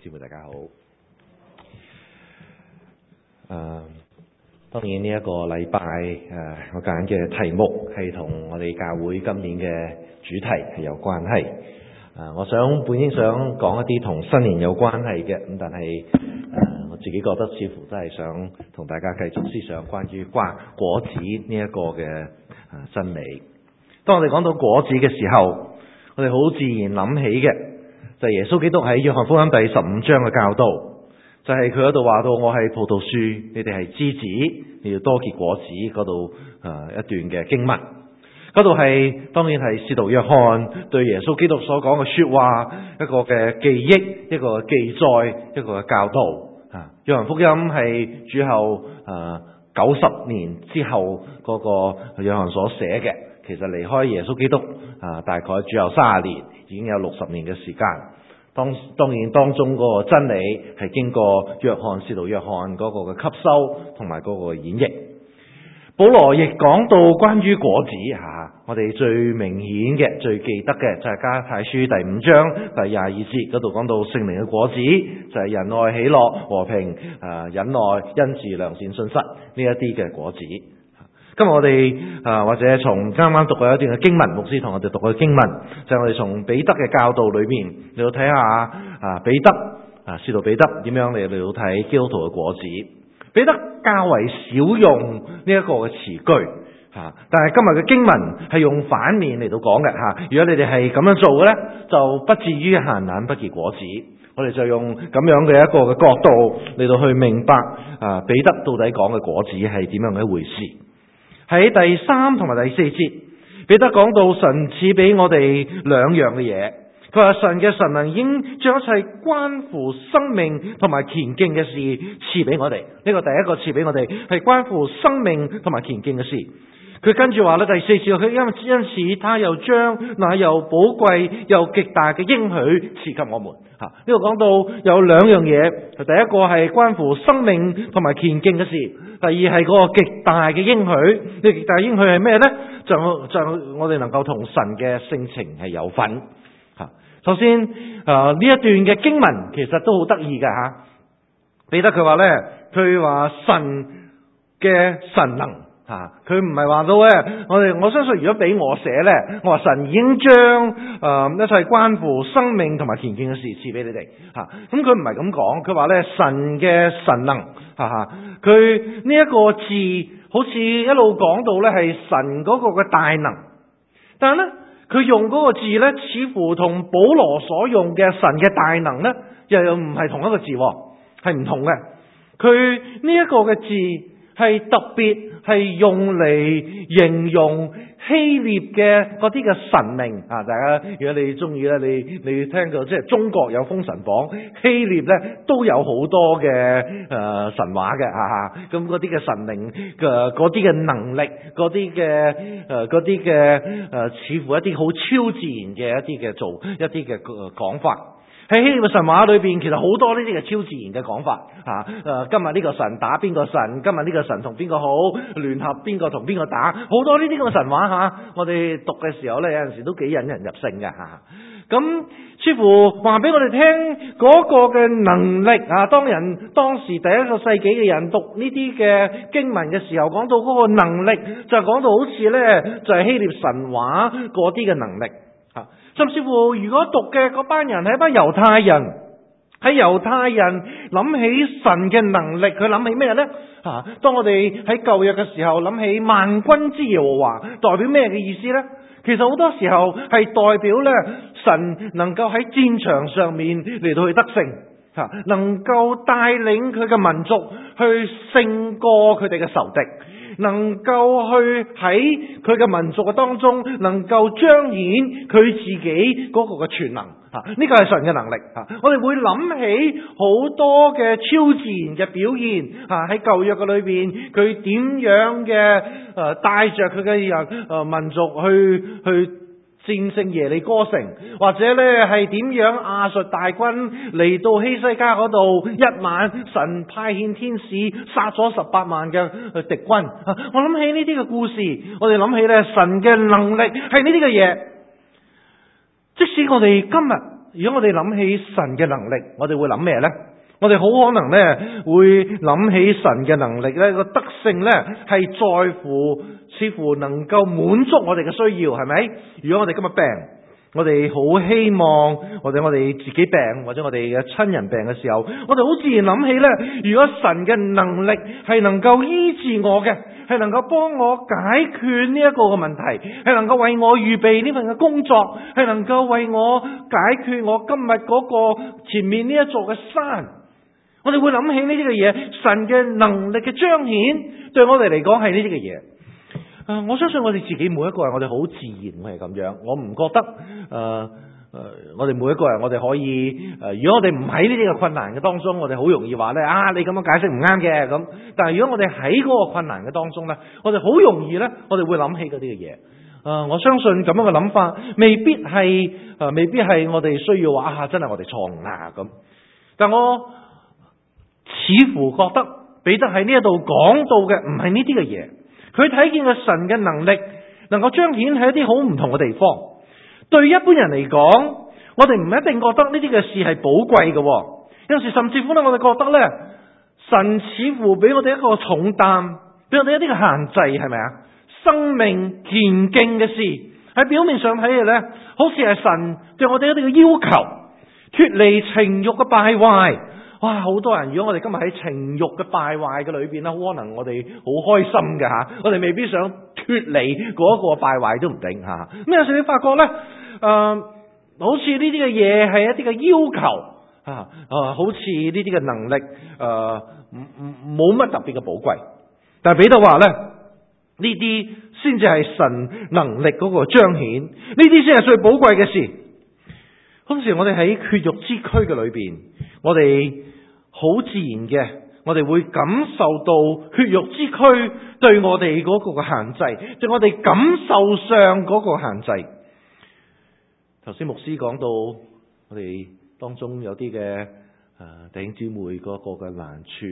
姊妹大家好。當然呢一個禮拜我揀嘅題目係同我哋教會今年嘅主題係有關係。我本應想講一啲同新年有關係嘅，咁但係我自己覺得似乎都係想同大家繼續思想關於果子呢一個嘅真理。當我哋講到果子嘅時候，我哋好自然諗起嘅就係耶穌基督喺約翰福音第15章嘅教導，就係佢嗰度話到我係葡萄樹，你哋係枝子，你要多結果子嗰度一段嘅經文。嗰度係當然係使徒約翰對耶穌基督所講嘅說話一個嘅記憶，一個記載，一個嘅教導。約翰福音係主後90年之後嗰個約翰所寫嘅，其實離開耶穌基督大概主後30年，已經有60年嘅時間。當然當中嗰個真理係經過使徒約翰嗰個嘅吸收同埋嗰個演繹。保羅亦講到關於果子我哋最明顯嘅、最記得嘅就係加拉太書第5章第22節嗰度講到聖靈嘅果子，就係仁愛、喜樂、和平、忍耐、恩慈、良善、信實呢一啲嘅果子。今日我哋或者從啱啱讀過一段嘅經文，牧師同我哋讀嘅經文，就係我哋從彼得嘅教導裏面嚟到睇下彼得使徒彼得點樣嚟到睇基督徒嘅果子。彼得較為少用呢一個嘅詞句但係今日嘅經文係用反面嚟到講嘅如果你哋係咁樣做嘅呢，就不至於閒懶不結果子。我哋就用咁樣嘅一個嘅角度嚟到去明白彼得到底講嘅果子係點樣嘅一回事。喺第3同埋第4節，彼得講到神賜俾我哋兩樣嘅嘢。佢話神嘅神能已經將一切關乎生命同埋虔敬嘅事賜俾我哋。呢個第一個賜俾我哋係關乎生命同埋虔敬嘅事。佢跟住話咧，第4節佢因此他又將那又寶貴又極大嘅應許賜給我們。呢度講到有兩樣嘢，第一個係關乎生命同埋虔敬嘅事，第二係嗰個極大嘅應許。呢個極大應許係咩呢？就我哋能夠同神嘅性情係有份。首先呢一段嘅經文其實都好得意㗎彼得佢話呢，佢話神嘅神能佢唔係話到我相信如果俾我寫呢，我話神已經將一切關乎生命同埋虔敬嘅事賜俾你哋咁佢唔係咁講，佢話呢神嘅神能佢呢一個字好似一路講到呢係神嗰個嘅大能，但係呢佢用嗰個字呢，似乎同保羅所用嘅神嘅大能呢，又唔係同一個字，係唔同嘅。佢呢一個嘅字係特別係用嚟形容希臘嘅嗰啲嘅神明大家如果你中意咧，你聽到即係中國有封神榜，希臘咧都有好多嘅神話嘅咁嗰啲嘅神明嘅嗰啲嘅能力，嗰啲嘅似乎一啲好超自然嘅一啲嘅講法。喺希臘嘅神話裏邊，其實好多呢啲嘅超自然嘅講法今日呢個神打邊個神，今日呢個神同邊個好聯合，邊個同邊個打，好多呢啲咁嘅神話我哋讀嘅時候呢，有陣時都幾引人入勝嘅咁似乎話俾我哋聽嗰個嘅能力當時第一個世紀嘅人讀呢啲嘅經文嘅時候，講到嗰個能力就係講到好似呢，就係希臘神話嗰啲嘅能力甚至乎如果讀嘅嗰班人係一班猶太人，喺猶太人諗起神嘅能力，佢諗起咩呢？當我哋喺舊約嘅時候諗起萬軍之耶和華，代表咩嘅意思呢？其實好多時候係代表呢，神能夠喺戰場上面嚟到去得勝，能夠帶領佢嘅民族去勝過佢哋嘅仇敵，能夠去喺佢嘅民族嘅當中能夠彰顯佢自己嗰個嘅全能呢個係神嘅能力我哋會諗起好多嘅超自然嘅表現喺舊約嘅裏邊，佢點樣嘅帶着佢嘅民族去戰勝耶利哥城，或者呢係點樣亞述大軍嚟到希西家嗰度，一晚神派遣天使殺咗18萬嘅敵軍我諗起呢啲嘅故事，我哋諗起呢神嘅能力係呢啲嘅嘢。即使我哋今日如果我哋諗起神嘅能力，我哋會諗咩呢？我哋好可能呢會諗起神嘅能力呢個德性呢係在乎，似乎能夠滿足我哋嘅需要，係咪？如果我哋今日病，我哋好希望，或者我哋自己病，或者我哋嘅親人病嘅時候，我哋好自然諗起呢，如果神嘅能力係能夠醫治我嘅，係能夠幫我解決呢一個嘅問題，係能夠為我預備呢份嘅工作，係能夠為我解決我今日嗰個前面呢一座嘅山，我哋會諗起呢啲嘅嘢。神嘅能力嘅彰顯對我哋嚟講係呢啲嘅嘢。我相信我哋自己每一個人，我哋好自然會係咁樣。我唔覺得我哋每一個人，我哋可以如果我哋唔喺呢啲嘅困難嘅當中，我哋好容易話呢你咁樣解釋唔啱嘅咁。但係如果我哋喺嗰個困難嘅當中呢，我哋好容易呢，我哋會諗起嗰啲嘅嘢。我相信咁樣嘅諗法未必係我哋需要話真係我哋錯誤啦咁。但我似乎覺得彼得喺呢一度講到嘅唔係呢啲嘅嘢。佢睇見個神嘅能力能夠彰顯喺一啲好唔同嘅地方。對一般人嚟講，我哋唔一定覺得呢啲嘅事係寶貴嘅。有時甚至乎咧，我哋覺得呢，神似乎俾我哋一個重擔，俾我哋一啲嘅限制，係咪啊？生命虔敬嘅事喺表面上睇嚟呢，好似係神對我哋一啲嘅要求，脫離情慾嘅敗壞。哇！好多人，如果我哋今日喺情慾嘅敗壞嘅裏邊咧，可能我哋好開心嘅嚇，我哋未必想脫離嗰個敗壞都唔定嚇。咁有時你發覺咧，好似呢啲嘅嘢係一啲嘅要求好似呢啲嘅能力冇乜特別嘅寶貴。但係彼得話咧，呢啲先至係神能力嗰個彰顯，呢啲先係最寶貴嘅事。好多時我哋喺血肉之軀嘅裏邊，我哋好自然嘅，我哋會感受到血肉之軀對我哋嗰個嘅限制，對我哋感受上嗰個限制。頭先牧師講到，我哋當中有啲嘅弟兄姊妹嗰個嘅難處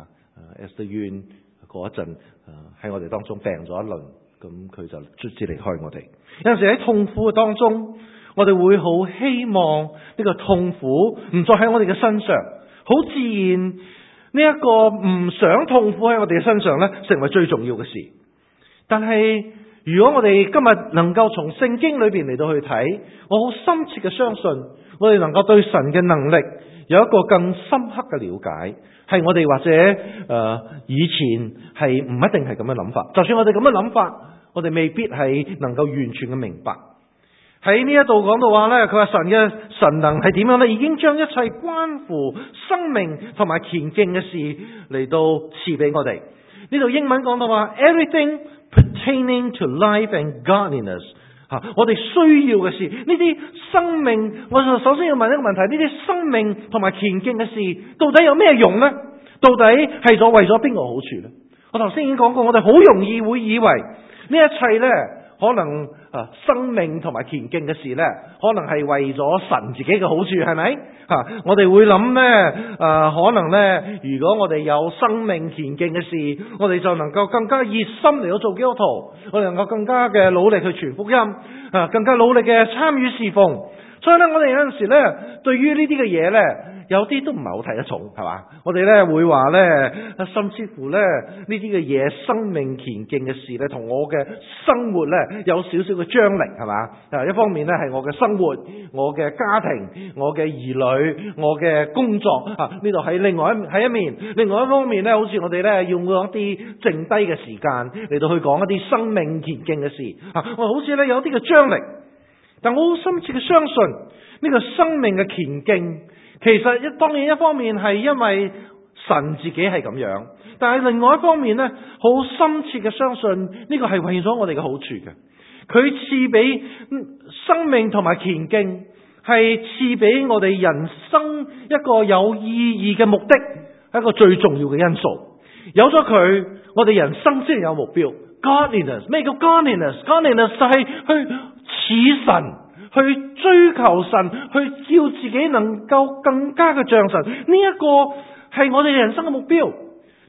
Esther Yuen 嗰一陣喺我哋當中病咗一輪，咁佢就卒之離開我哋。有陣時喺痛苦嘅當中，我哋會好希望呢個痛苦唔再喺我哋嘅身上，好自然呢一個唔想痛苦喺我哋嘅身上呢，成為最重要嘅事。但係如果我哋今日能夠從聖經裏邊嚟到去睇，我好深切嘅相信，我哋能夠對神嘅能力有一個更深刻嘅了解，係我哋或者以前係唔一定係咁嘅諗法。就算我哋咁嘅諗法，我哋未必係能夠完全嘅明白。喺呢一度講到話呢，佢話神嘅神能係點樣呢？已經將一切關乎生命同埋虔敬嘅事嚟到賜俾我哋。呢度英文講到話 everything pertaining to life and godliness，我哋需要嘅事，呢啲生命，我就首先要問一個問題：呢啲生命同埋虔敬嘅事，到底有咩用呢？到底係咗為咗邊個好處呢？我頭先已經講過，我哋好容易會以為呢一切呢，可能生命同埋虔敬嘅事呢，可能係為咗神自己嘅好處，係咪？我哋會諗呢，可能呢，如果我哋有生命虔敬嘅事，我哋就能夠更加熱心嚟到做基督徒，我哋能夠更加嘅努力去傳福音，更加努力嘅參與侍奉。所以呢，我哋有陣時呢，對於呢啲嘅嘢呢，有啲都唔係好睇得重，係嘛？我哋呢會話呢，甚至乎呢啲嘅嘢，生命虔敬嘅事呢，同我嘅生活呢有少少嘅張力，係嘛？一方面呢係我嘅生活、我嘅家庭、我嘅兒女、我嘅工作呢度喺另外一面，另外一方面呢，好似我哋呢用咗一啲剩低嘅時間嚟到去講一啲生命虔敬嘅事我好似呢有啲嘅張力。但我好深切嘅相信呢個生命嘅虔敬，其實當然一方面係因為神自己係咁樣，但係另外一方面呢，好深切嘅相信呢個係為咗我哋嘅好處嘅。佢賜俾生命同埋虔敬，係賜俾我哋人生一個有意義嘅目的，一個最重要嘅因素。有咗佢，我哋人生先有目標。Godliness， 咩叫 godliness？Godliness 就係去似神，去追求神，去叫自己能夠更加嘅像神。呢一個係我哋人生嘅目標。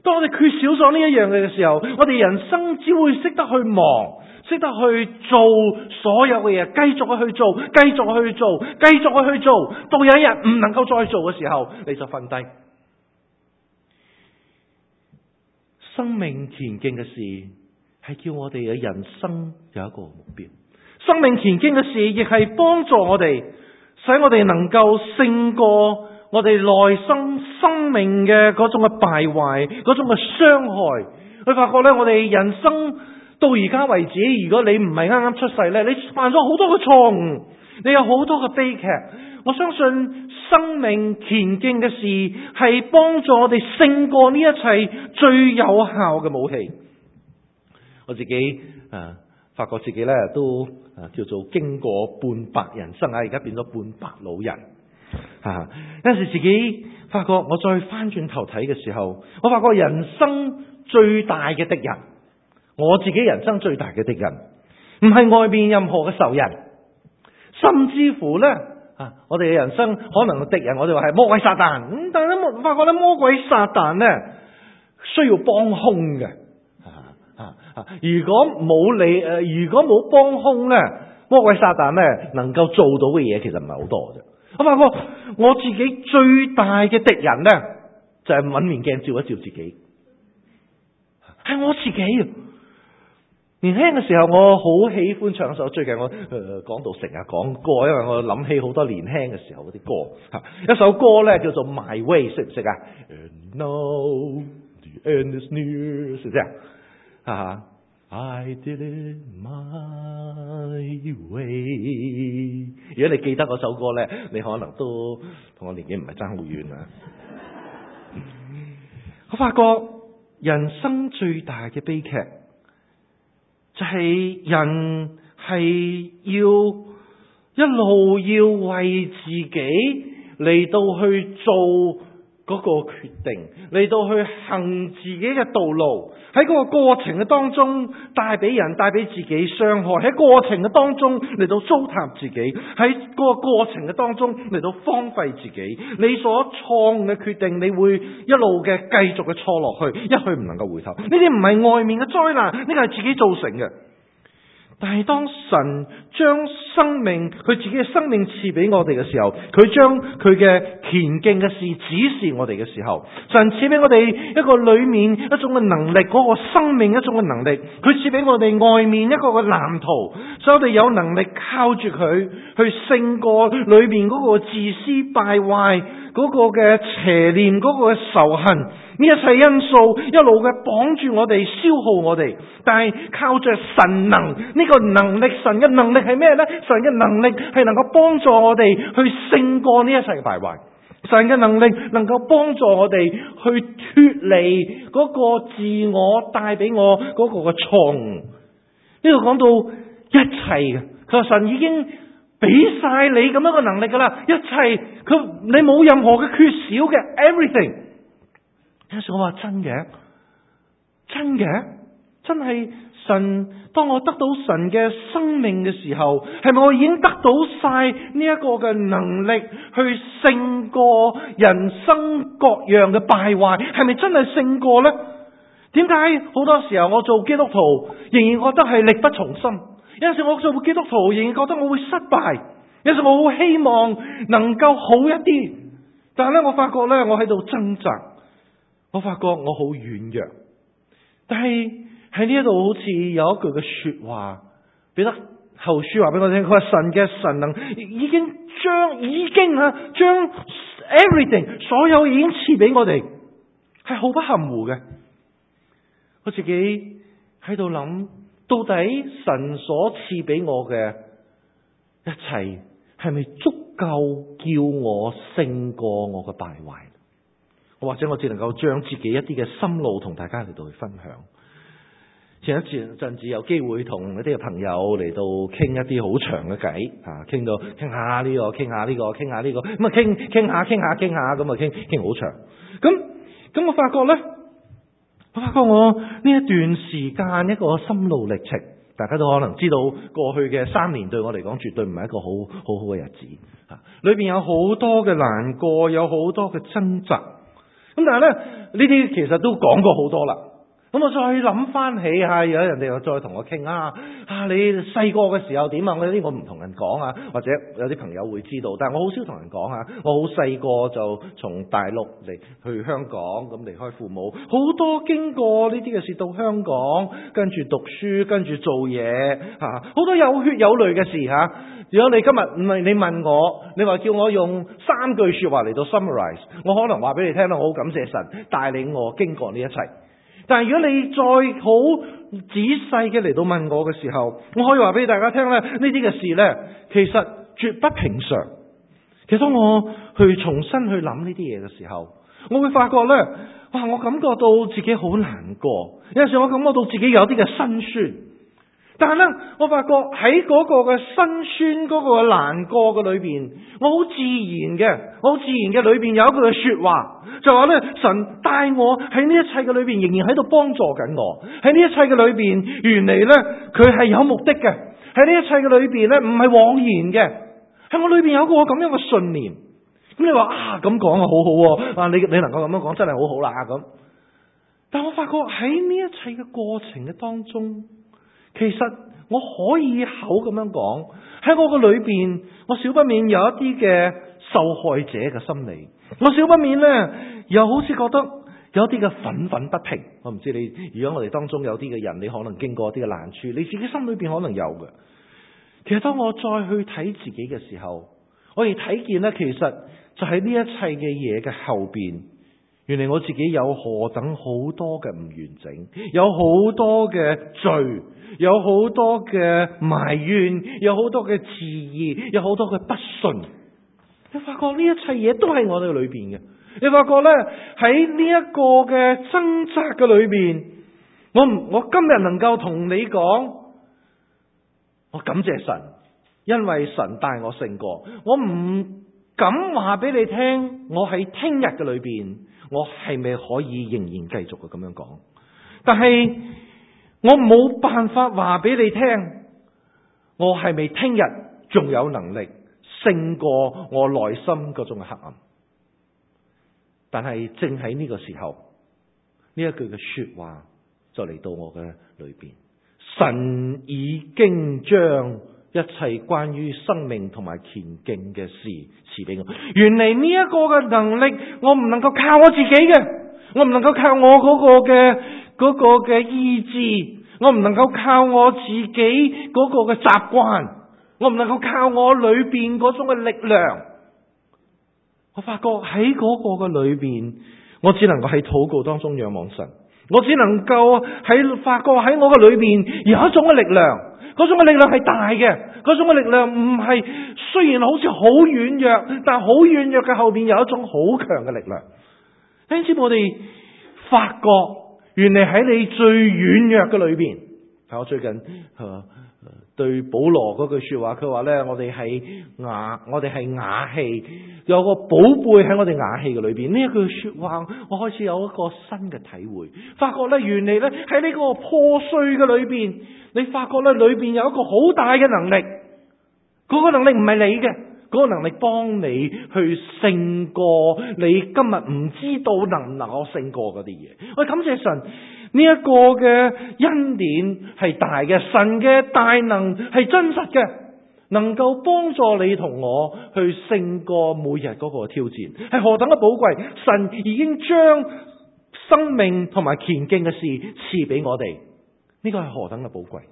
當我哋缺少咗呢一樣嘅時候，我哋人生只會識得去忙，識得去做所有嘅嘢，繼續去做，繼續去做，繼續去做，到有一日唔能夠再做嘅時候，你就瞓低。生命前進嘅事係叫我哋嘅人生有一個目標，生命前進嘅事亦係幫助我哋，使我哋能夠勝過我哋內心生命嘅嗰種嘅敗壞，嗰種嘅傷害。你發覺呢，我哋人生到而家為止，如果你唔係啱啱出世呢，你犯咗好多嘅錯誤，你有好多嘅悲劇。我相信生命前進嘅事係幫助我哋勝過呢一切最有效嘅武器。我自己發覺自己呢都叫做經過半百人生，而家變咗半百老人。有陣時自己發覺，我再翻轉頭睇嘅時候，我發覺人生最大嘅敵人，我自己人生最大嘅敵人，唔係外面任何嘅仇人，甚至乎呢，我哋嘅人生可能敵人，我哋話係魔鬼撒旦。但係咧，發覺咧，魔鬼撒旦呢需要幫兇嘅。如果冇幫兇呢，魔鬼撒旦呢能夠做到嘅嘢其實唔係好多啫。我發覺我自己最大嘅敵人呢，就係揾面鏡照一照自己，係我自己。年輕嘅時候，我好喜歡唱一首，最近我講到成日講歌，因為我諗起好多年輕嘅時候嗰啲歌。一首歌呢叫做 My Way， 識唔識啊 ？And now the end is near， 識唔識啊？I did it my way。如果你記得嗰首歌呢，你可能都同我年紀唔係爭好遠啊。我發覺人生最大嘅悲劇，就係人係要一路要為自己嚟到去做嗰個決定，嚟到去行自己嘅道路，喺嗰個過程嘅當中帶俾人帶俾自己傷害，喺過程嘅當中嚟到糟蹋自己，喺嗰個過程嘅當中嚟到荒廢自己。你所錯誤嘅決定，你會一路嘅繼續嘅錯落去，一去唔能夠回頭。呢啲唔係外面嘅災難，呢個係自己造成嘅。但係當神將生命，佢自己嘅生命賜俾我哋嘅時候，佢將佢嘅前進嘅事指示我哋嘅時候，神賜俾我哋一個裏面一種嘅能力，嗰個生命一種嘅能力，佢賜俾我哋外面一個嘅藍圖，所以我哋有能力靠住佢去勝過裏面嗰個自私敗壞，嗰個嘅邪念，嗰個嘅仇恨。呢一切因素一路嘅綁住我哋，消耗我哋，但係靠着神能呢個能力，神嘅能力係咩呢？神嘅能力係能夠幫助我哋去勝過呢一切嘅敗壞。神嘅能力能夠幫助我哋去脫離嗰個自我帶俾我嗰個嘅錯誤。呢度講到一切嘅，佢話神已經俾晒你咁樣嘅能力噶啦，一切你冇任何嘅缺少嘅 everything。有時我話真嘅，真係神。當我得到神嘅生命嘅時候，係咪我已經得到晒呢一個嘅能力去勝過人生各樣嘅敗壞？係咪真係勝過呢？點解好多時候我做基督徒仍然覺得係力不從心？有陣時我做基督徒仍然覺得我會失敗。有陣時我好希望能夠好一啲，但係咧我發覺咧我喺度掙扎。我發覺我好軟弱，但係喺呢一度好似有一句嘅說話，彼得後書話俾我聽，佢話神嘅神能已經將 everything 所有已經賜俾我哋，係毫不含糊嘅。我自己喺度諗，到底神所賜俾我嘅一切係咪足夠叫我勝過我嘅敗壞？或者我只能夠將自己一啲嘅心路同大家嚟到去分享。前一陣子有機會同一啲嘅朋友嚟到傾一啲好長嘅偈，傾下呢個，傾下呢個，傾下呢個，咁啊傾下，咁啊傾好長。咁我發覺咧，我呢一段時間一個心路歷程，大家都可能知道，過去嘅3年對我嚟講絕對唔係一個好嘅日子。裏邊有好多嘅難過，有好多嘅掙扎。 咁但係咧，呢啲其實都講過好多啦。咁我再諗翻起有人哋又再同我傾你細個嘅時候點啊？我唔同人講啊，或者有啲朋友會知道，但係我好少同人講啊。我好細個就從大陸嚟去香港，咁離開父母，好多經過呢啲嘅事到香港，跟住讀書，跟住做嘢，好多有血有淚嘅事吓。如果你今日唔係你問我，你話叫我用3句說話嚟到 summarize， 我可能話俾你聽啦，我好感謝神帶領我經過呢一切。但係如果你再好仔細嘅嚟到問我嘅時候，我可以話俾大家聽咧，呢啲嘅事呢，其實絕不平常。其實當我去重新去諗呢啲嘢嘅時候，我會發覺呢，我感覺到自己好難過，有陣時我感覺到自己有啲嘅辛酸。但係呢，我發覺喺嗰個嘅辛酸、嗰個難過嘅裏邊，我好自然嘅裏邊有一句嘅說話，就話呢，神帶我喺呢一切嘅裏邊，仍然喺度幫助緊我。喺呢一切嘅裏邊，原嚟呢，佢係有目的嘅。喺呢一切嘅裏邊呢，唔係枉然嘅。喺我裏邊有個咁樣嘅信念。咁你話咁講好好，你能夠咁樣講真係好好啦咁。但我發覺喺呢一切嘅過程嘅當中，其實我可以口咁樣講，喺我個裏邊，我少不免有一啲嘅受害者嘅心理，我少不免呢，又好似覺得有啲嘅憤憤不平。我唔知你，如果我哋當中有啲嘅人，你可能經過一啲嘅難處，你自己心裏邊可能有嘅。其實當我再去睇自己嘅時候，我亦睇見呢，其實就喺呢一切嘅嘢嘅後邊，原來我自己有何等好多嘅唔完整，有好多嘅罪，有好多嘅埋怨，有好多嘅自義，有好多嘅不信。你發覺呢一切嘢都係我哋裏邊嘅。你發覺呢，喺呢一個嘅掙扎嘅裏邊，我今日能夠同你講，我感謝神，因為神帶我勝過。我唔敢話俾你聽，我喺聽日嘅裏邊，我係咪可以仍然繼續嘅咁樣講？但係我冇辦法話俾你聽，我係咪聽日仲有能力勝過我內心嗰種嘅黑暗？但係正喺呢個時候，呢一句嘅說話就嚟到我嘅裏邊。神已經將一切關於生命同埋前進嘅事賜俾我。原嚟呢一個嘅能力，我唔能夠靠我自己嘅，我唔能夠靠我嗰個嘅意志，我唔能夠靠我自己嗰個嘅習慣，我唔能夠靠我裏邊嗰種嘅力量。我發覺喺嗰個嘅裏邊，我只能夠喺禱告當中仰望神，我只能夠發覺喺我嘅裏邊有一種嘅力量，嗰種嘅力量係大嘅，嗰種嘅力量唔係，雖然好似好軟弱，但好軟弱嘅後邊有一種好強嘅力量。因此我哋發覺，原來喺你最軟弱嘅裏邊，我最近對保羅嗰句說話，佢話呢，我哋係瓦器，有個寶貝喺我哋瓦器嘅裏邊。呢一句說話，我開始有一個新嘅體會，發覺呢，原來呢，喺呢個破碎嘅裏邊，你發覺呢，裏邊有一個好大嘅能力，嗰個能力唔係你嘅，嗰個能力幫你去勝過你今日唔知道能唔能夠勝過嗰啲嘢。我感謝神。呢一個嘅恩典係大嘅，神嘅大能係真實嘅，能夠幫助你同我去勝過每日嗰個挑戰，係何等嘅寶貴！神已經將生命同埋前進嘅事賜俾我哋，呢個係何等嘅寶貴！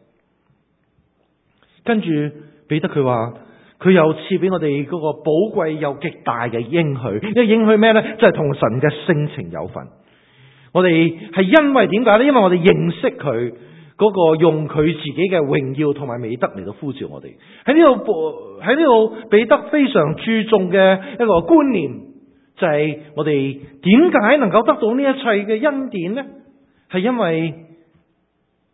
跟住彼得佢話，佢又賜俾我哋嗰個寶貴又極大嘅應許，呢個應許咩呢？就係同神嘅性情有份。我哋係因為點解呢？因為我哋認識佢嗰個用佢自己嘅榮耀同埋美德嚟到呼召我哋。喺呢度彼得非常注重嘅一個觀念，就係我哋點解能夠得到呢一切嘅恩典呢？係因為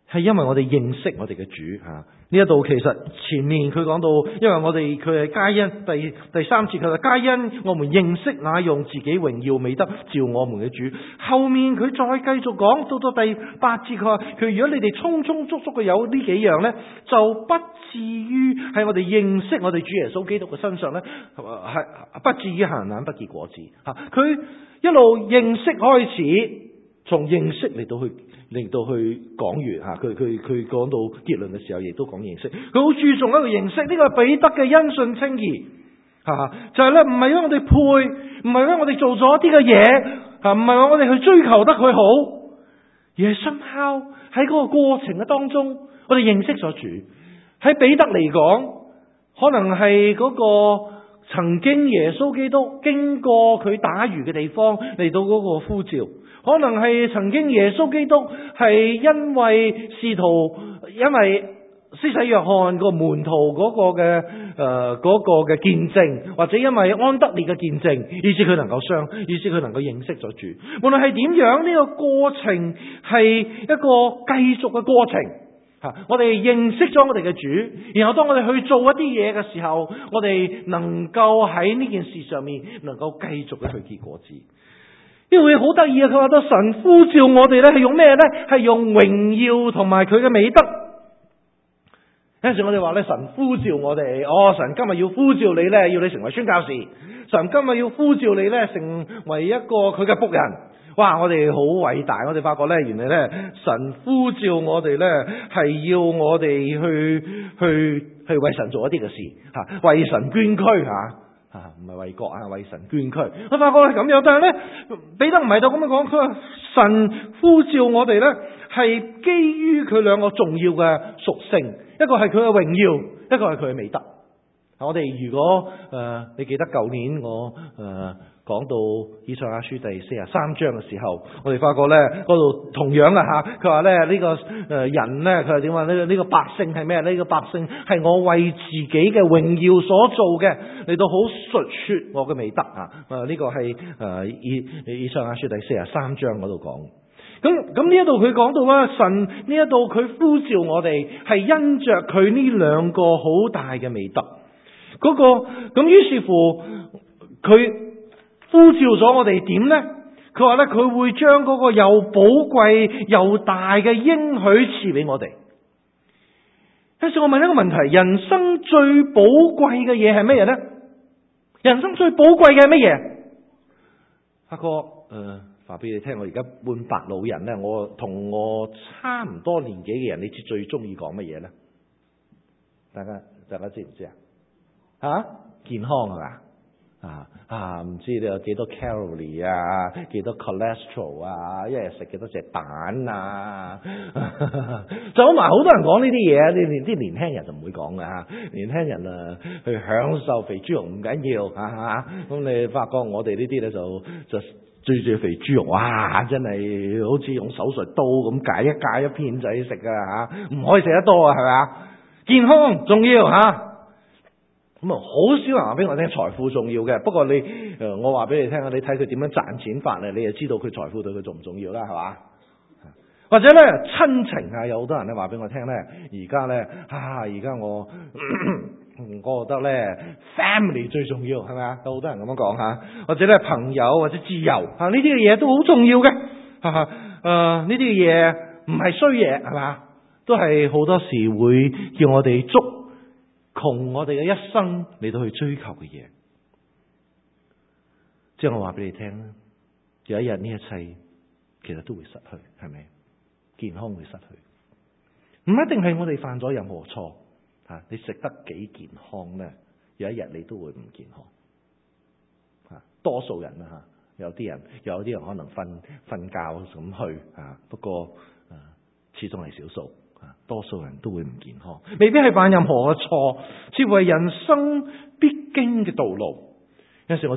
係因為我哋認識我哋嘅主吓。呢一度其實前面佢講到，因為佢係皆因第三節佢話皆因我們認識那用自己榮耀美德召我們嘅主。後面佢再繼續講到第8節，佢話佢如果你哋充充足足嘅有呢幾樣呢，就不至於喺我哋認識我哋主耶穌基督嘅身上呢，係不至於閒懶不結果子吓。佢一路認識開始，從認識嚟到去講完吓，佢講到結論嘅時候，亦都講認識。佢好注重一個認識，呢個係彼得嘅因信稱義吓，就係咧唔係因為我哋配，唔係因為我哋做咗啲嘅嘢吓，唔係話我哋去追求得佢好，而係somehow喺嗰個過程嘅當中，我哋認識咗主。喺彼得嚟講，可能係嗰個曾經耶穌基督經過佢打魚嘅地方嚟到嗰個呼召。可能係曾經耶穌基督係因為使徒，因為施洗約翰個門徒嗰個嘅見證，或者因為安德烈嘅見證，以致佢能夠以致佢能夠認識咗主。無論係點樣，呢個過程係一個繼續嘅過程。我哋認識咗我哋嘅主，然後當我哋去做一啲嘢嘅時候，我哋能夠喺呢件事上面能夠繼續嘅去結果子。呢個嘢好得意啊！佢話到神呼召我哋咧，係用咩咧？係用榮耀同埋佢嘅美德。有陣時我哋話咧，神呼召我哋，神今日要呼召你咧，要你成為宣教士。神今日要呼召你咧，成為一個佢嘅僕人。哇！我哋好偉大，我哋發覺咧，原來咧，神呼召我哋咧，係要我哋去為神做一啲嘅事吓，為神捐軀吓。唔係為國啊，為神捐軀。我發覺係咁樣，但係咧，彼得唔係就咁樣講。佢話神呼召我哋咧，係基於佢兩個重要嘅屬性，一個係佢嘅榮耀，一個係佢嘅美德。我哋如果你記得舊年我講到以賽亞書第43章嘅時候，我哋發覺咧嗰度同樣啊吓，佢話咧呢個人咧，佢係點話呢個百姓係咩？呢個百姓係我為自己嘅榮耀所做嘅，嚟到好述說我嘅美德啊！呢個係以賽亞書第43章嗰度講。咁呢一度佢講到啦，神呢一度佢呼召我哋係因着佢呢兩個好大嘅美德。咁於是乎佢呼召咗我哋點呢？佢話咧佢會將嗰個又寶貴又大嘅應許賜俾我哋。於是我問一個問題：人生最寶貴嘅嘢係乜嘢呢？人生最寶貴嘅係乜嘢？阿哥，話俾你聽，我而家半白老人咧，我同我差唔多年紀嘅人，你知最中意講乜嘢呢？大家知唔知啊？健康係嘛？唔知你有幾多 calorie 啊，幾多 cholesterol 啊，一日食幾多隻蛋啊？仲有埋好多人講呢啲嘢，啲年輕人就唔會講㗎。年輕人去享受肥豬肉唔緊要咁你發覺我哋呢啲咧就追住肥豬肉，哇！真係好似用手術刀咁解一片仔食唔可以食得多啊，係咪啊？健康重要咁好少人話俾我聽財富重要嘅。不過我話俾你聽，你睇佢點樣賺錢法咧，你就知道佢財富對佢重唔重要啦，係嘛？或者咧親情有好多人咧話俾我聽咧，而家咧而家我覺得咧 family 最重要，係咪啊？有好多人咁樣講或者咧朋友或者自由呢啲嘅嘢都好重要嘅呢啲嘅嘢唔係衰嘢，係嘛？都係好多時會叫我哋窮我哋嘅一生嚟到去追求嘅嘢。即係我話俾你聽，有一日呢一切其實都會失去，係咪？健康會失去，唔一定係我哋犯咗任何錯你食得幾健康咧，有一日你都會唔健康多數人有啲人可能瞓覺咁去不過始終係少數。多數人都會唔健康，未必係犯任何嘅錯，似乎係人生必經嘅道路。有陣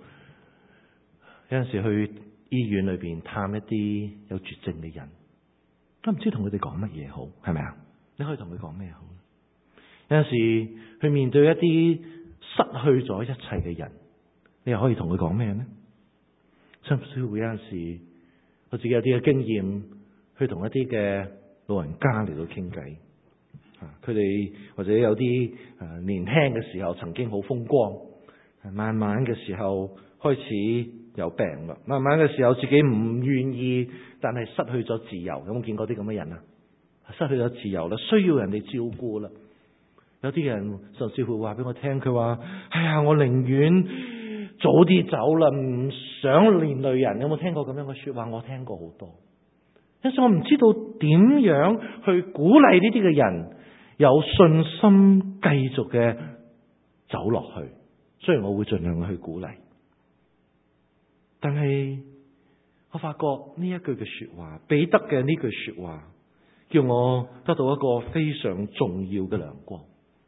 時去醫院裏邊探一啲有絕症嘅人，都唔知同佢哋講乜嘢好，係咪啊？你可以同佢講咩好？有陣時去面對一啲失去咗一切嘅人，你又可以同佢講咩呢？甚至乎有陣時我自己有啲嘅經驗，去同一啲嘅老人家嚟到傾偈。佢哋或者有啲年輕嘅時候曾經好風光，慢慢嘅時候開始有病啦，慢慢嘅時候自己唔願意，但係失去咗自由。有冇見過啲咁嘅人啊？失去咗自由啦，需要人哋照顧啦。有啲人甚至會話俾我聽，佢話：哎呀，我寧願早啲走啦，唔想連累人。有冇聽過咁樣嘅說話？我聽過好多。因此我唔知道點樣去鼓勵呢啲嘅人有信心繼續嘅走落去。雖然我會盡量去鼓勵，但係我發覺呢一句嘅說話，彼得嘅呢句說話，叫我得到一個非常重要嘅亮光。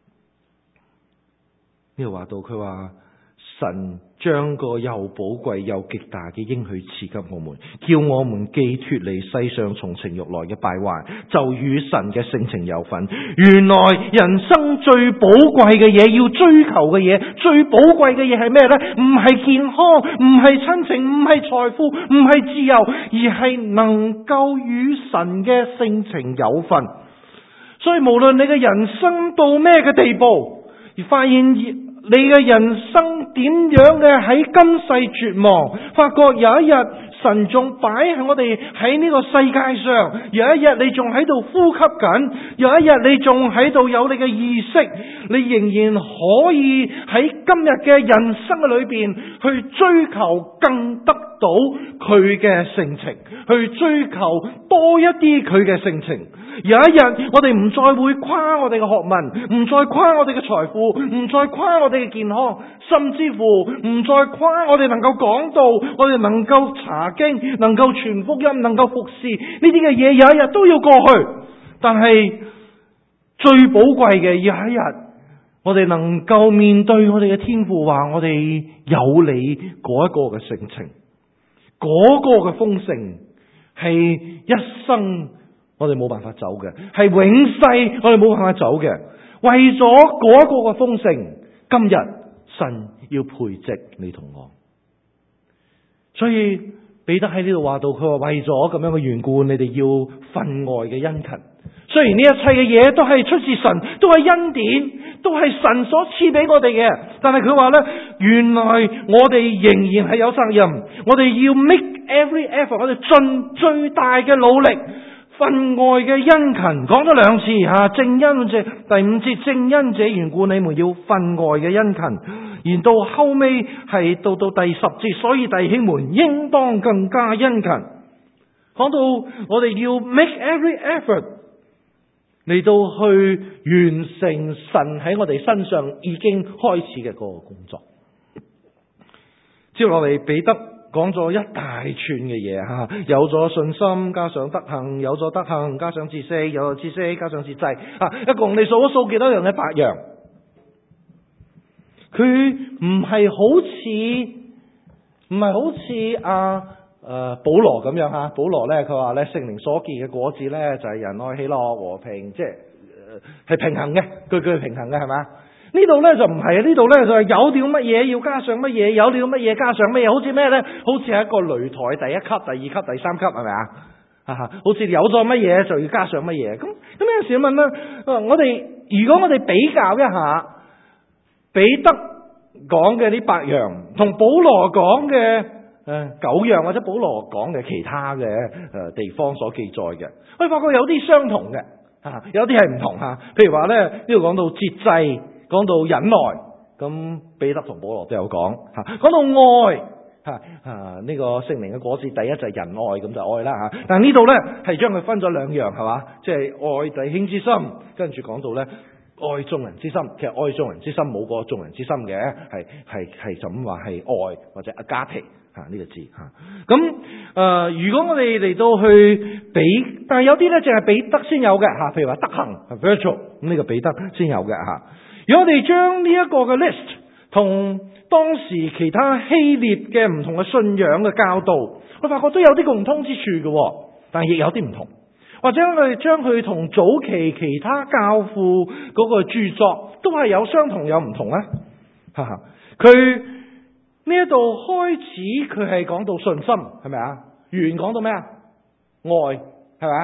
呢度話到佢話，神將個又寶貴又極大嘅應許賜給我們，叫我們既脫離世上從情欲來嘅敗壞，就與神嘅性情有份。原來人生最寶貴嘅嘢，要追求嘅嘢，最寶貴嘅嘢係咩呢？唔係健康，唔係親情，唔係財富，唔係自由，而係能夠與神嘅性情有份。所以無論你嘅人生到咩嘅地步，而發現你嘅人生點樣嘅喺今世絕望，發覺有一日神仲擺喺我哋喺呢個世界上，有一日你仲喺度呼吸緊，有一日你仲喺度有你嘅意識，你仍然可以喺今日嘅人生嘅裏邊去追求更得到佢嘅性情，去追求多一啲佢嘅性情。有一日我哋唔再會誇我哋嘅學問，唔再誇我哋嘅財富，唔再誇我哋嘅健康，甚至乎唔再誇我哋能夠講道，我哋能夠查經，能夠傳福音，能夠服侍，呢啲嘅嘢有一日都要過去。但係最寶貴嘅，有一日我哋能夠面對我哋嘅天父，話我哋有你嗰一個嘅性情，嗰個嘅豐盛係一生我哋冇辦法走嘅，係永世我哋冇辦法走嘅。為咗嗰個嘅豐盛，今日神要培植你同我。所以彼得喺呢度話到，佢話為咗咁樣嘅緣故，你哋要分外嘅殷勤。雖然呢一切嘅嘢都係出自神，都係恩典，都係神所賜俾我哋嘅，但係佢話呢，原來我哋仍然係有責任，我哋要 make every effort， 我哋盡最大嘅努力，分外嘅殷勤。講咗兩次吓，正因這第5節，正因這緣故，你們要分外嘅殷勤。然到後尾係到第10節，所以弟兄們應當更加殷勤。講到我哋要 make every effort，嚟到去完成神喺我哋身上已經開始嘅嗰個工作。接落嚟彼得講咗一大串嘅嘢吓，有咗信心加上德行，有咗德行加上知識，有咗知識加上節制啊，一共你數一數幾多樣嘅8樣。佢唔係好似保羅咁樣吓，保羅咧佢話咧聖靈所結嘅果子咧就係仁愛喜樂和平，即係平衡嘅，句句平衡嘅係嘛？呢度咧就唔係，呢度咧就係有了乜嘢要加上乜嘢，有了乜嘢加上乜嘢，好似咩咧？好似係一個擂台第1級、第2級、第3級係咪啊？好似有咗乜嘢就要加上乜嘢。咁有時問啦，如果我哋比較一下彼得講嘅呢8樣同保羅講嘅9樣，或者保羅講嘅其他嘅地方所記載嘅，我哋發覺有啲相同嘅，有啲係唔同吓。譬如話咧，呢度講到節制，講到忍耐，咁彼得同保羅都有講吓。講到愛呢個聖靈嘅果子，第一就係仁愛，咁就愛啦吓。但係呢度咧係將佢分咗2樣係嘛，即係愛弟兄之心，跟住講到咧愛眾人之心。其實愛眾人之心冇個眾人之心嘅，係就咁話係愛或者agape呢個字吓。咁如果我哋嚟到去比，但係有啲咧淨係彼得先有嘅吓，譬如話德行 virtue， 咁呢個彼得先有嘅吓。如果我哋將呢一個嘅 list 同當時其他希臘嘅唔同嘅信仰嘅教導，我發覺都有啲共通之處嘅，但係亦有啲唔同。或者我哋將佢同早期其他教父嗰個著作都係有相同有唔同啊！佢呢一度開始佢係講到信心，係咪啊？原講到咩啊？愛，係咪啊？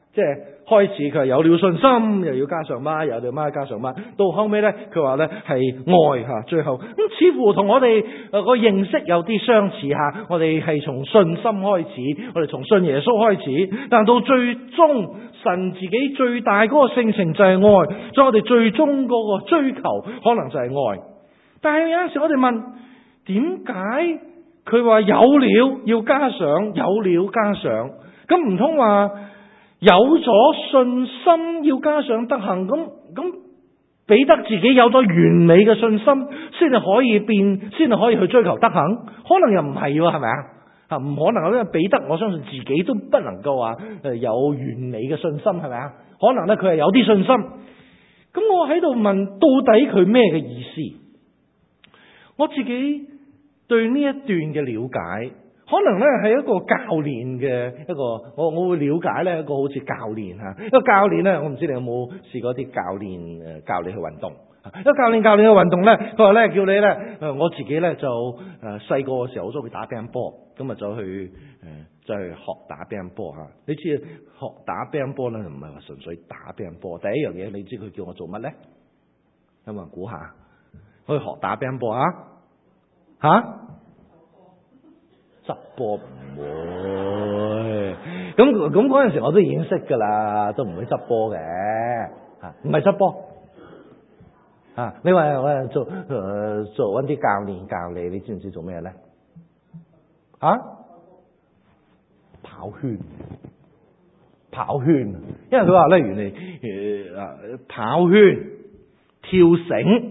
即係開始佢係有了信心，又要加上乜，又要乜加上乜，到後尾呢，佢話呢係愛吓，最後似乎同我哋個認識有啲相似吓，我哋係從信心開始，我哋從信耶穌開始，但到最終神自己最大嗰個性情就係愛，所以我哋最終嗰個追求可能就係愛。但係有陣時我哋問，點解佢話有了要加上，有了加上，咁唔通話有咗信心要加上德行，咁彼得自己有咗完美嘅信心先係可以變，先係可以去追求德行？可能又唔係喎，係咪啊？唔可能，因為彼得我相信自己都不能夠話有完美嘅信心，係咪啊？可能咧佢係有啲信心。咁我喺度問，到底佢咩嘅意思？我自己對呢一段嘅了解，可能咧係一個教練嘅一個，我會了解咧一個好似教練吓，一個教練咧，我唔知你有冇試過啲教練教你去運動。一個教練教你嘅運動咧，佢話咧叫你咧，我自己咧就細個嘅時候好中意打乒乓波，咁啊走去學打乒乓波吓。你知學打乒乓波咧唔係話純粹打乒乓波，第一樣嘢你知佢叫我做乜咧？有冇人估下？去學打乒乓波啊？吓？執波唔會，咁嗰陣時我都已經識噶啦，都唔會執波嘅，唔係執波。你話我做搵啲教練教你，你知唔知做咩咧？跑圈，因為佢話咧，原嚟跑圈、跳繩，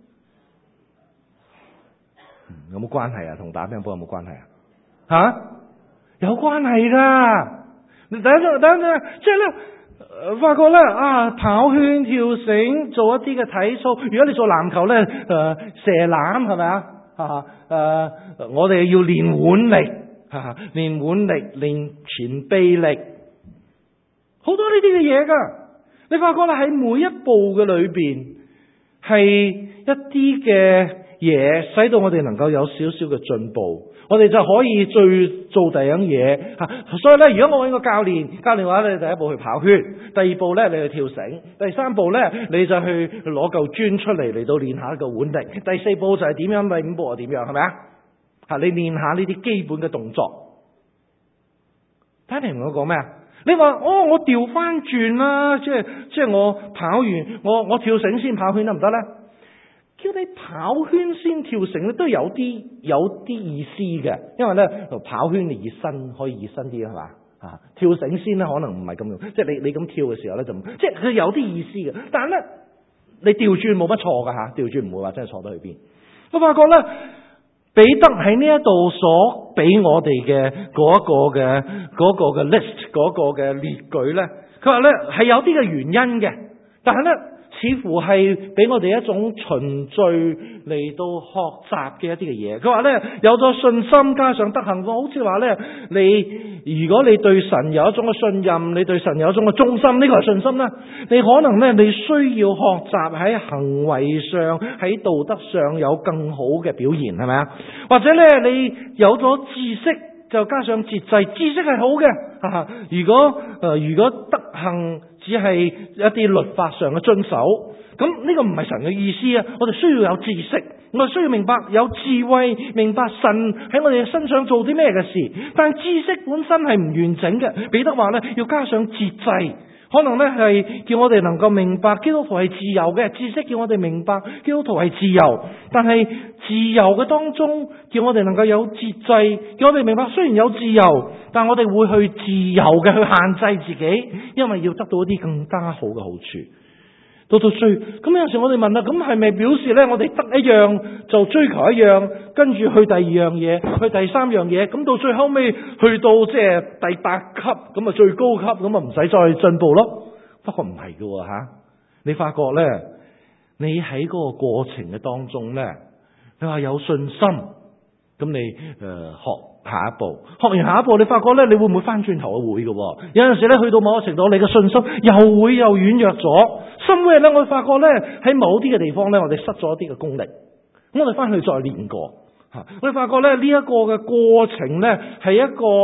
有冇關係啊？同打乒乓波有冇關係啊？有關係噶。你等陣，即係咧。發覺咧跑圈、跳繩，做一啲嘅體操。如果你做籃球咧，射籃係咪啊？我哋要練腕力，練腕力，練前臂力，好多呢啲嘅嘢噶。你發覺咧喺每一步嘅裏邊，係一啲嘅嘢，使到我哋能夠有少少嘅進步。我哋就可以做第二樣嘢吓，所以咧，如果我揾個教練嘅話，你第一步去跑圈，第二步咧你去跳繩，第三步咧你就去攞嚿磚出嚟到練下一個腕力，第四步就係點樣，第五步係點樣，係咪啊？吓，你練下呢啲基本嘅動作。睇你明我講咩啊？你話我調翻轉啦，即係我跑完我跳繩先跑圈得唔得咧？叫你跑圈先跳繩咧，都有啲意思嘅，因為咧跑圈你熱身可以熱身啲係嘛，跳繩先咧可能唔係咁用，即係你咁跳嘅時候咧就即係佢有啲意思嘅，但係咧你調轉冇乜錯噶吓，調轉唔會話真係錯得去邊。我發覺咧彼得喺呢一度所俾我哋嘅嗰個嘅 list 嗰個嘅列舉咧，佢話咧係有啲嘅原因嘅，但係咧似乎係俾我哋一種循序嚟到學習嘅一啲嘅嘢。佢話咧有咗信心加上德行，好似話咧如果你對神有一種嘅信任，你對神有一種嘅忠心，呢個係信心啦。你可能咧你需要學習喺行為上、喺道德上有更好嘅表現，係咪啊？或者咧你有咗知識就加上節制，知識係好嘅。如果德行只係一啲律法上嘅遵守，咁呢個唔係神嘅意思啊！我哋需要有知識，我哋需要明白有智慧，明白神喺我哋身上做啲咩嘅事。但係知識本身係唔完整嘅。彼得話咧要加上節制，可能咧係叫我哋能夠明白基督徒係自由嘅。知識叫我哋明白基督徒係自由，但係自由嘅當中叫我哋能夠有節制，叫我哋明白雖然有自由，但我哋會去自由嘅去限制自己，因為要得到一啲更加好嘅好處。到最咁有時我哋問啦，咁係咪表示咧我哋得一樣就追求一樣，跟住去第二樣嘢，去第三樣嘢，咁到最後尾去到即係第8級咁啊最高級，咁啊唔使再進步咯？不過唔係嘅吓，你發覺咧，你喺嗰個過程嘅當中咧，你話有信心，咁你學下一步，學完下一步，你發覺咧，你會唔會翻轉頭會嘅？有陣時咧，去到某個程度，你嘅信心又軟弱咗。甚至咧，我發覺咧喺某啲嘅地方咧，我哋失咗一啲嘅功力，咁我哋翻去再練過。我哋發覺咧呢一個嘅過程咧係一個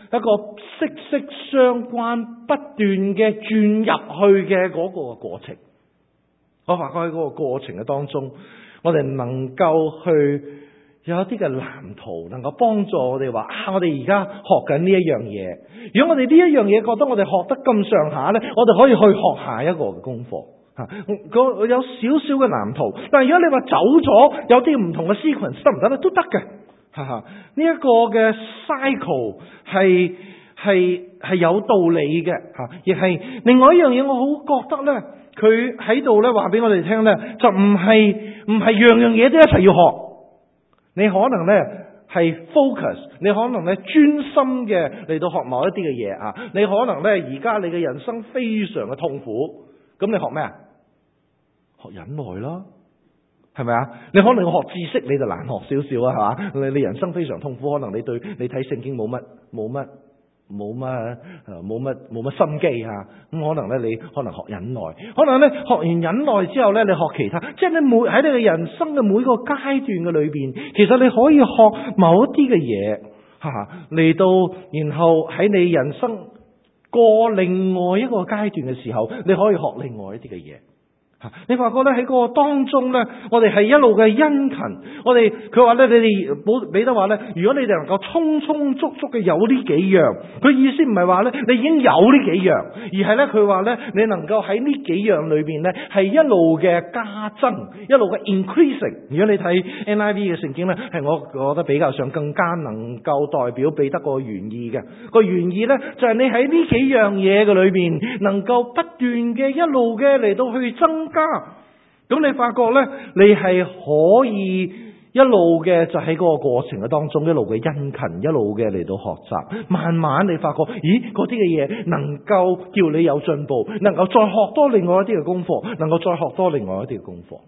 一個息息相關、不斷嘅轉入去嘅嗰個過程。我發覺喺嗰個過程嘅當中，我哋能夠去有一啲嘅藍圖，能夠幫助我哋話我哋而家學緊呢一樣嘢。如果我哋呢一樣嘢覺得我哋學得咁上下呢，我哋可以去學下一個嘅功課。有少少嘅藍圖，但係如果你話走咗有啲唔同嘅 sequence 得唔得咧？都得嘅。呢一個嘅 cycle 係有道理嘅，亦係另外一樣嘢。我好覺得呢，佢喺度呢話俾我哋聽呢，就唔係樣樣嘢都一齊要學。你可能呢係 focus， 你可能呢專心嘅嚟到學某一啲嘅嘢啊。你可能呢而家你嘅人生非常嘅痛苦，咁你學咩啊？學忍耐咯，係咪啊？你可能要學知識，你就難學少少啊，係嘛？你人生非常痛苦，可能你睇聖經冇乜心機啊。咁可能咧，你可能學忍耐，可能咧學完忍耐之後咧，你學其他，即係你喺你嘅人生嘅每個階段嘅裏邊，其實你可以學某一啲嘅嘢嚟到，然後喺你人生過另外一個階段嘅時候，你可以學另外一啲嘅嘢。你發覺咧喺嗰個當中咧，我哋係一路嘅殷勤。佢話咧，你哋彼得話咧，如果你哋能夠充充足足嘅有呢幾樣，佢意思唔係話咧你已經有呢幾樣，而係咧佢話咧你能夠喺呢幾樣裏邊咧係一路嘅加增，一路嘅 increasing。如果你睇 NIV 嘅聖經咧，係我覺得比較上更加能夠代表彼得個原意嘅。個原意咧就係你喺呢幾樣嘢嘅裏邊，能夠不斷嘅一路嘅嚟到去增加，咁你發覺呢，你係可以一路嘅就喺嗰個過程嘅當中，一路嘅殷勤，一路嘅嚟到學習，慢慢你發覺，咦，嗰啲嘅嘢能夠叫你有進步，能夠再學多另外一啲嘅功課，能夠再學多另外一啲嘅功課。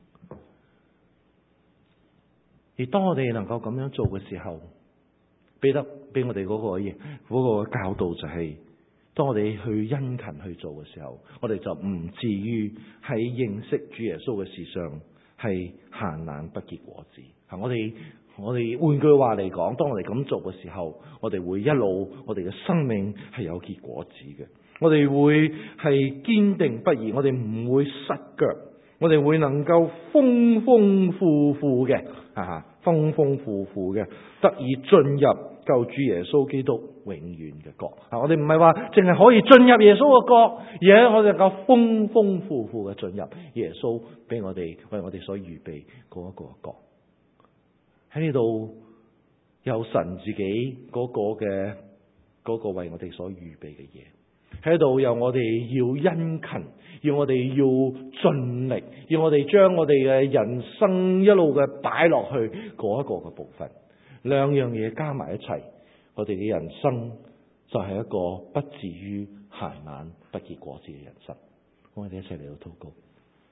而當我哋能夠咁樣做嘅時候，俾我哋嗰個教導就係，當我哋去殷勤去做嘅時候，我哋就唔至於喺認識主耶穌嘅事上係閒懶不結果子。我哋換句話嚟講，當我哋咁做嘅時候，我哋會一路我哋嘅生命係有結果子嘅。我哋會係堅定不移，我哋唔會失腳，我哋會能夠豐豐富富嘅，豐豐富富嘅得以進入救主耶穌基督永遠嘅國。我哋唔係話淨係可以進入耶穌嘅國，而係我哋能夠豐豐富富嘅進入耶穌俾我哋為我哋所預備嗰一個國。喺呢度有神自己嗰個為我哋所預備嘅嘢，喺度有我哋要殷勤，要我哋要盡力，要我哋將我哋嘅人生一路嘅擺落去嗰一個嘅部分。兩樣嘢加埋一齊，我哋嘅人生就係一個不至於閒懶不結果子嘅人生。我哋一齊嚟到禱告。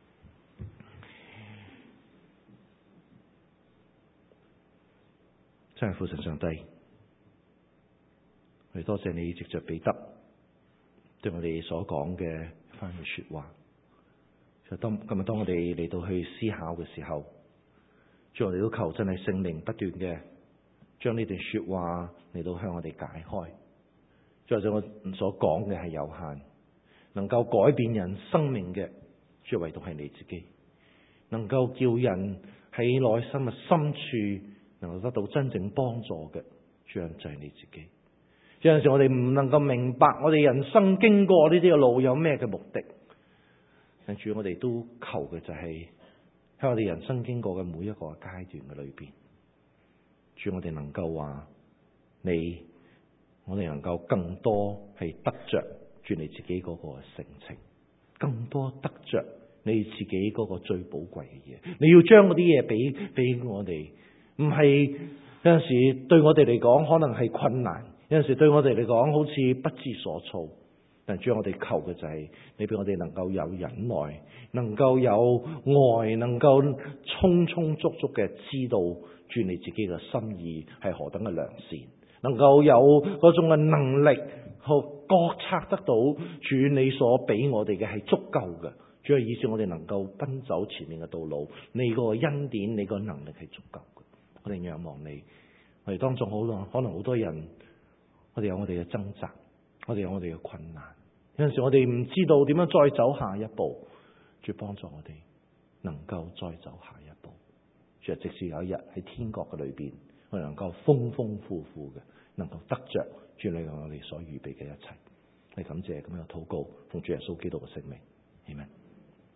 真係父神上帝，我哋多謝你藉着彼得對我哋所講嘅一番嘅說話。今日當我哋嚟到去思考嘅時候，我哋都求真係聖靈不斷嘅將呢段說話嚟到向我哋解開。或者我所講嘅係有限，能夠改變人生命嘅，主要唯獨係你自己。能夠叫人喺內心嘅深處能夠得到真正幫助嘅，主要就係你自己。有陣時我哋唔能夠明白我哋人生經過呢啲嘅路有咩嘅目的，但主我哋都求嘅就係喺我哋人生經過嘅每一個階段嘅裏邊，主我哋能夠話我哋能夠更多係得着住你自己嗰個性情，更多得着你自己嗰個最寶貴嘅嘢。你要將嗰啲嘢俾我哋，唔係有陣時對我哋嚟講可能係困難，有陣時對我哋嚟講好似不知所措。但主我哋求嘅就係你俾我哋能夠有忍耐，能夠有愛，能夠充充足足嘅知道住你自己嘅心意係何等嘅良善，能夠有嗰種嘅能力去覺察得到主你所俾我哋嘅係足夠嘅。主嘅意思，我哋能夠奔走前面嘅道路，你個恩典，你個能力係足夠嘅。我哋仰望你，我哋當中可能好多人我哋有我哋嘅掙扎，我哋有我哋嘅困難。有陣時我哋唔知道點樣再走下一步，主幫助我哋能夠再走下一步。主啊，即使有一日喺天國嘅裏邊，我哋能夠豐豐富富嘅，能夠得着主你為我哋所預備嘅一切。我哋感謝咁樣禱告，奉主耶穌基督嘅聖名，阿們。